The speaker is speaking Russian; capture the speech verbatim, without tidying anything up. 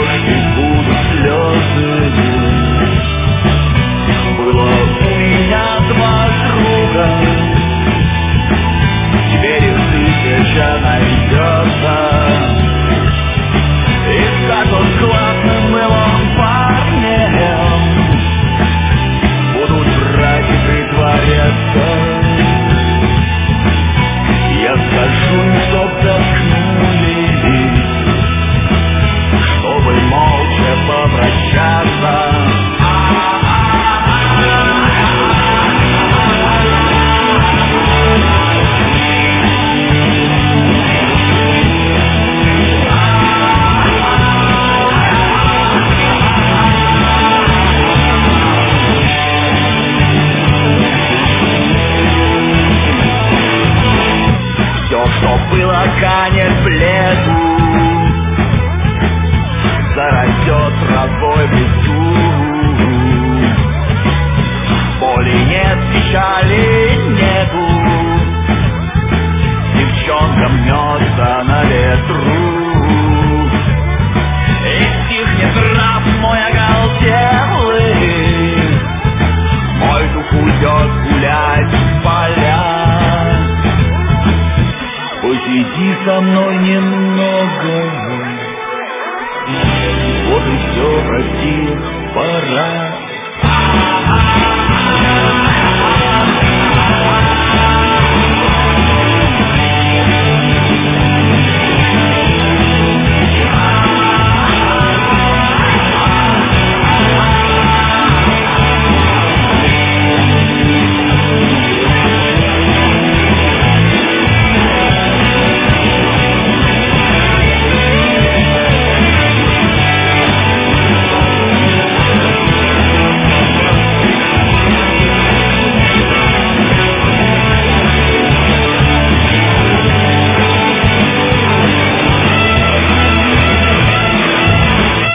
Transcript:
дождь и будут слезы. Было у меня два друга, теперь их тысяча найдется. И как он классным был он парнем, будут брать и притворяться. Я скажу им, чтоб заткнулись, чтобы молча попрощаться. Что было, канет в лету, зарастет травой в лесу. Боли нет, печали нету, девчонка мнется на ветру. И стихнет нрав мой оголтелый, мой дух уйдет гулять в поля. Посиди со мной немного, вот и все, прости, пора.